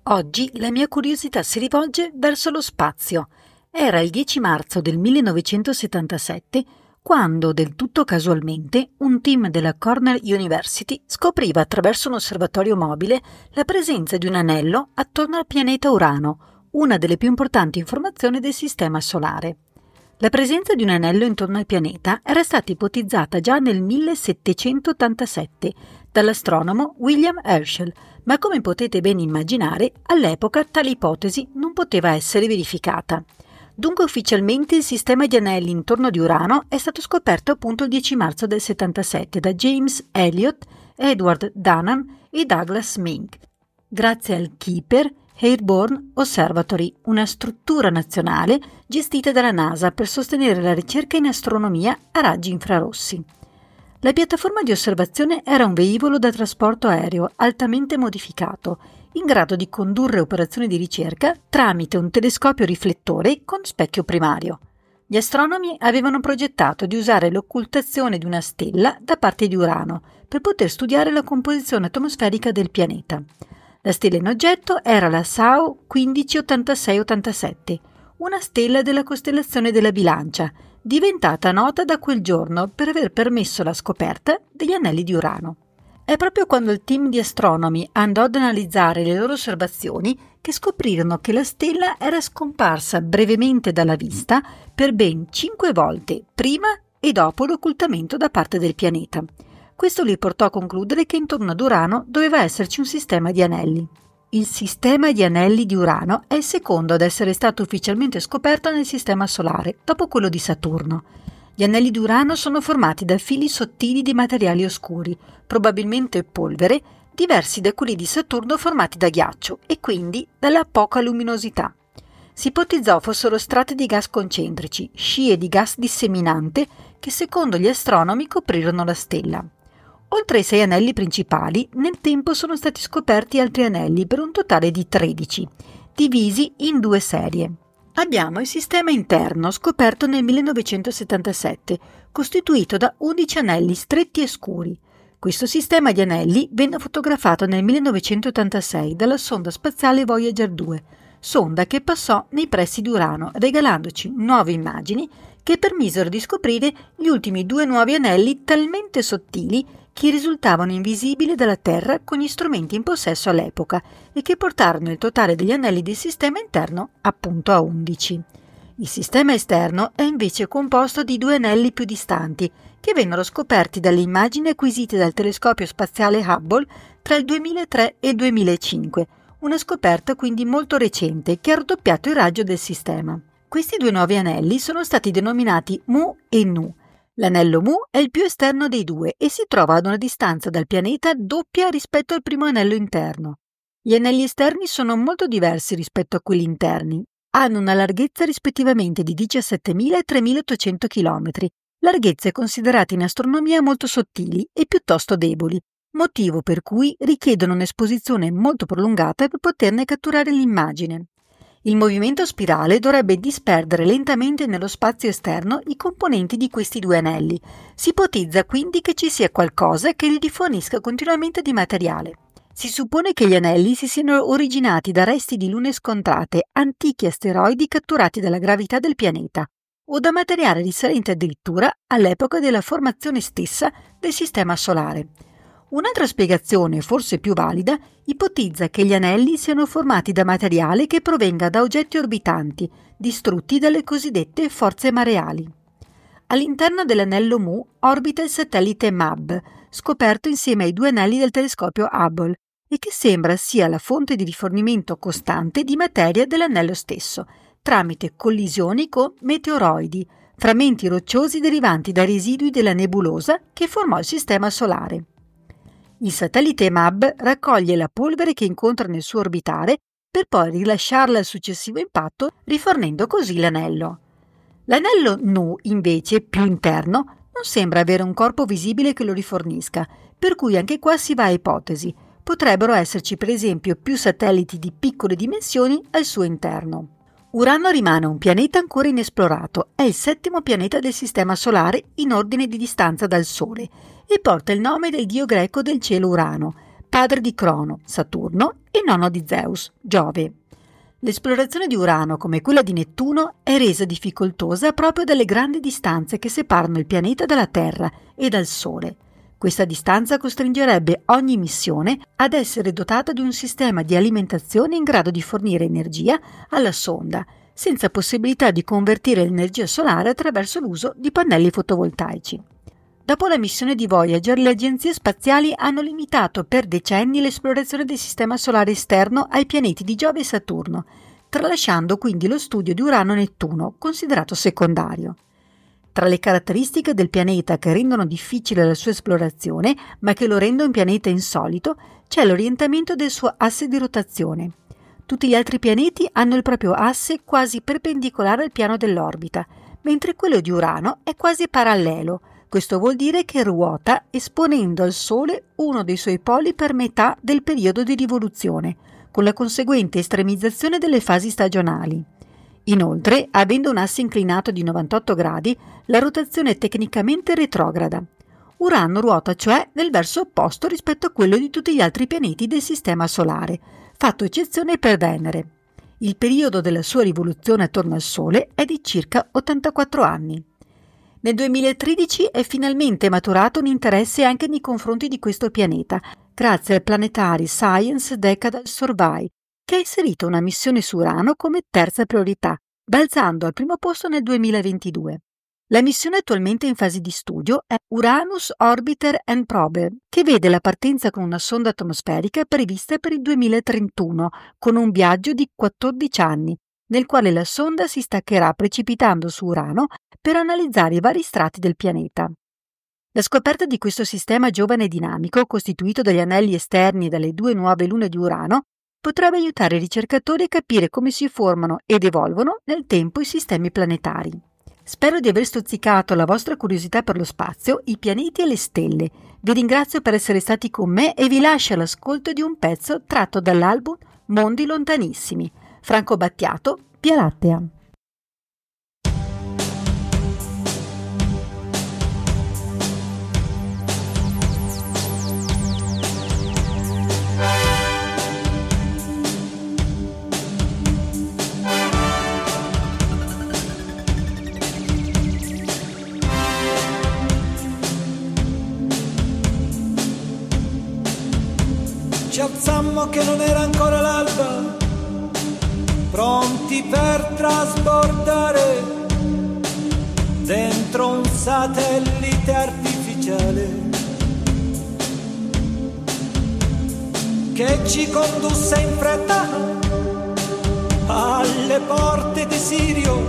Oggi la mia curiosità si rivolge verso lo spazio. Era il 10 marzo del 1977 quando, del tutto casualmente, un team della Cornell University scopriva attraverso un osservatorio mobile la presenza di un anello attorno al pianeta Urano, una delle più importanti informazioni del Sistema Solare. La presenza di un anello intorno al pianeta era stata ipotizzata già nel 1787 dall'astronomo William Herschel, ma come potete ben immaginare, all'epoca tale ipotesi non poteva essere verificata. Dunque ufficialmente il sistema di anelli intorno di Urano è stato scoperto appunto il 10 marzo del 77 da James Elliott, Edward Dunham e Douglas Mink, grazie al Kepler Airborne Observatory, una struttura nazionale gestita dalla NASA per sostenere la ricerca in astronomia a raggi infrarossi. La piattaforma di osservazione era un velivolo da trasporto aereo altamente modificato, in grado di condurre operazioni di ricerca tramite un telescopio riflettore con specchio primario. Gli astronomi avevano progettato di usare l'occultazione di una stella da parte di Urano per poter studiare la composizione atmosferica del pianeta. La stella in oggetto era la SAO 158687, una stella della costellazione della Bilancia, diventata nota da quel giorno per aver permesso la scoperta degli anelli di Urano. È proprio quando il team di astronomi andò ad analizzare le loro osservazioni che scoprirono che la stella era scomparsa brevemente dalla vista per ben 5 volte prima e dopo l'occultamento da parte del pianeta. Questo li portò a concludere che intorno ad Urano doveva esserci un sistema di anelli. Il sistema di anelli di Urano è il secondo ad essere stato ufficialmente scoperto nel Sistema Solare, dopo quello di Saturno. Gli anelli di Urano sono formati da fili sottili di materiali oscuri, probabilmente polvere, diversi da quelli di Saturno formati da ghiaccio e quindi dalla poca luminosità. Si ipotizzò fossero strati di gas concentrici, scie di gas disseminante che secondo gli astronomi coprirono la stella. Oltre ai 6 anelli principali, nel tempo sono stati scoperti altri anelli per un totale di 13, divisi in 2 serie. Abbiamo il sistema interno scoperto nel 1977, costituito da 11 anelli stretti e scuri. Questo sistema di anelli venne fotografato nel 1986 dalla sonda spaziale Voyager 2, sonda che passò nei pressi di Urano, regalandoci nuove immagini che permisero di scoprire gli ultimi 2 nuovi anelli talmente sottili che risultavano invisibili dalla Terra con gli strumenti in possesso all'epoca e che portarono il totale degli anelli del sistema interno appunto a 11. Il sistema esterno è invece composto di 2 anelli più distanti che vennero scoperti dalle immagini acquisite dal telescopio spaziale Hubble tra il 2003 e il 2005, una scoperta quindi molto recente che ha raddoppiato il raggio del sistema. Questi 2 nuovi anelli sono stati denominati Mu e Nu. L'anello Mu è il più esterno dei 2 e si trova ad una distanza dal pianeta doppia rispetto al primo anello interno. Gli anelli esterni sono molto diversi rispetto a quelli interni. Hanno una larghezza rispettivamente di 17.000 e 3.800 km, larghezze considerate in astronomia molto sottili e piuttosto deboli, motivo per cui richiedono un'esposizione molto prolungata per poterne catturare l'immagine. Il movimento spirale dovrebbe disperdere lentamente nello spazio esterno i componenti di questi 2 anelli. Si ipotizza quindi che ci sia qualcosa che li rifornisca continuamente di materiale. Si suppone che gli anelli si siano originati da resti di lune scontrate, antichi asteroidi catturati dalla gravità del pianeta, o da materiale risalente addirittura all'epoca della formazione stessa del Sistema Solare. Un'altra spiegazione, forse più valida, ipotizza che gli anelli siano formati da materiale che provenga da oggetti orbitanti, distrutti dalle cosiddette forze mareali. All'interno dell'anello Mu orbita il satellite MAB, scoperto insieme ai 2 anelli del telescopio Hubble, e che sembra sia la fonte di rifornimento costante di materia dell'anello stesso, tramite collisioni con meteoroidi, frammenti rocciosi derivanti dai residui della nebulosa che formò il Sistema Solare. Il satellite MAB raccoglie la polvere che incontra nel suo orbitare per poi rilasciarla al successivo impatto, rifornendo così l'anello. L'anello Nu, invece, più interno, non sembra avere un corpo visibile che lo rifornisca, per cui anche qua si va a ipotesi. Potrebbero esserci per esempio più satelliti di piccole dimensioni al suo interno. Urano rimane un pianeta ancora inesplorato, è il 7° pianeta del Sistema Solare in ordine di distanza dal Sole e porta il nome del dio greco del cielo Urano, padre di Crono, Saturno, e nonno di Zeus, Giove. L'esplorazione di Urano, come quella di Nettuno, è resa difficoltosa proprio dalle grandi distanze che separano il pianeta dalla Terra e dal Sole. Questa distanza costringerebbe ogni missione ad essere dotata di un sistema di alimentazione in grado di fornire energia alla sonda, senza possibilità di convertire l'energia solare attraverso l'uso di pannelli fotovoltaici. Dopo la missione di Voyager, le agenzie spaziali hanno limitato per decenni l'esplorazione del sistema solare esterno ai pianeti di Giove e Saturno, tralasciando quindi lo studio di Urano e Nettuno, considerato secondario. Tra le caratteristiche del pianeta che rendono difficile la sua esplorazione, ma che lo rendono un pianeta insolito, c'è l'orientamento del suo asse di rotazione. Tutti gli altri pianeti hanno il proprio asse quasi perpendicolare al piano dell'orbita, mentre quello di Urano è quasi parallelo. Questo vuol dire che ruota esponendo al Sole uno dei suoi poli per metà del periodo di rivoluzione, con la conseguente estremizzazione delle fasi stagionali. Inoltre, avendo un asse inclinato di 98 gradi, la rotazione è tecnicamente retrograda. Urano ruota cioè nel verso opposto rispetto a quello di tutti gli altri pianeti del Sistema Solare, fatto eccezione per Venere. Il periodo della sua rivoluzione attorno al Sole è di circa 84 anni. Nel 2013 è finalmente maturato un interesse anche nei confronti di questo pianeta, grazie al Planetary Science Decadal Survey, che ha inserito una missione su Urano come terza priorità, balzando al primo posto nel 2022. La missione attualmente in fase di studio è Uranus Orbiter and Probe, che vede la partenza con una sonda atmosferica prevista per il 2031, con un viaggio di 14 anni, nel quale la sonda si staccherà precipitando su Urano per analizzare i vari strati del pianeta. La scoperta di questo sistema giovane e dinamico, costituito dagli anelli esterni e dalle 2 nuove lune di Urano, potrebbe aiutare i ricercatori a capire come si formano ed evolvono nel tempo i sistemi planetari. Spero di aver stuzzicato la vostra curiosità per lo spazio, i pianeti e le stelle. Vi ringrazio per essere stati con me e vi lascio all'ascolto di un pezzo tratto dall'album Mondi Lontanissimi. Franco Battiato, Via Lattea. Ci alzammo che non era ancora l'alba, pronti per trasbordare dentro un satellite artificiale che ci condusse in fretta alle porte di Sirio,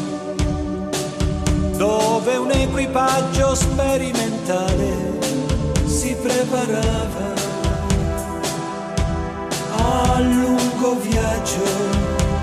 dove un equipaggio sperimentale si preparava a lungo viaggio.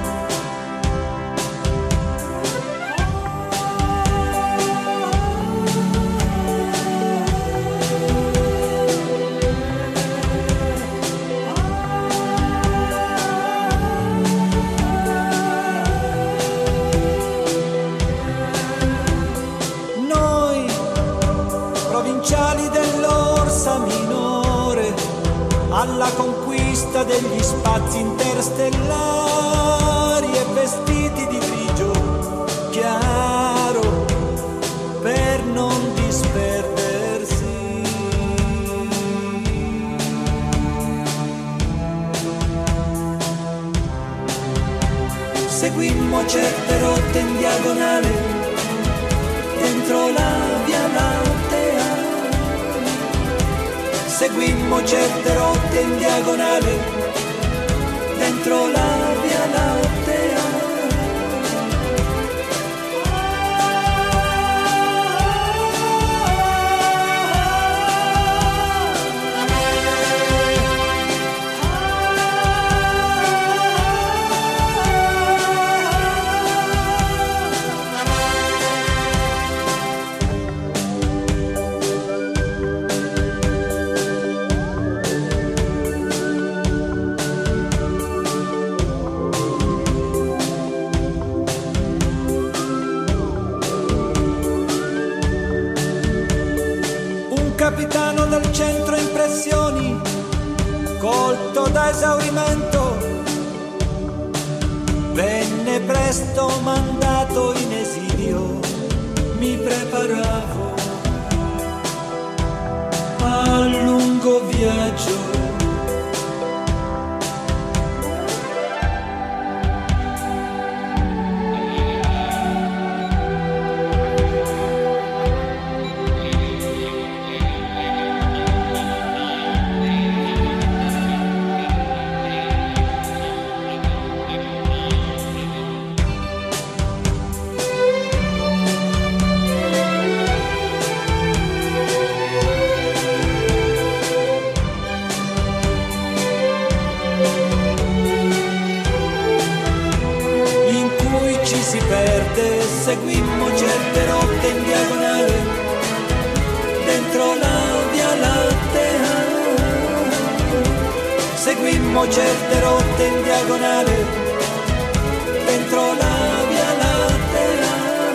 Noi, provinciali dell'Orsa Minore, alla conquista degli spazi interstellari e vestiti di grigio chiaro per non disperdersi. Seguimmo certe rotte in diagonale dentro la Via Lattea. Seguimmo certe rotte in diagonale dentro la Via Lattea. da esaurimento, venne presto mandato in esilio. Mi preparavo al lungo viaggio. Seguimmo certe rotte in diagonale dentro la Via Lattea. Seguimmo certe rotte in diagonale dentro la Via Lattea.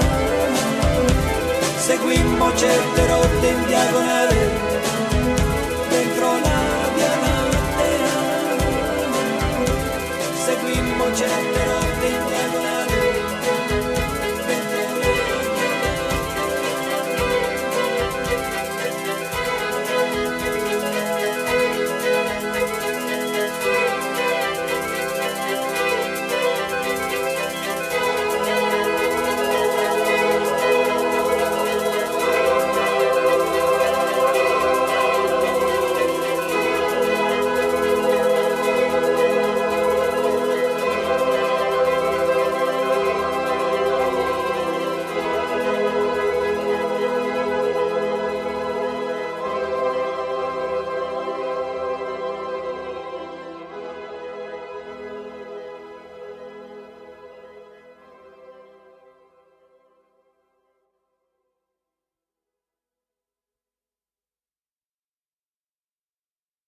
Seguimmo certe rotte in diagonale dentro la Via Lattea. Seguimmo certe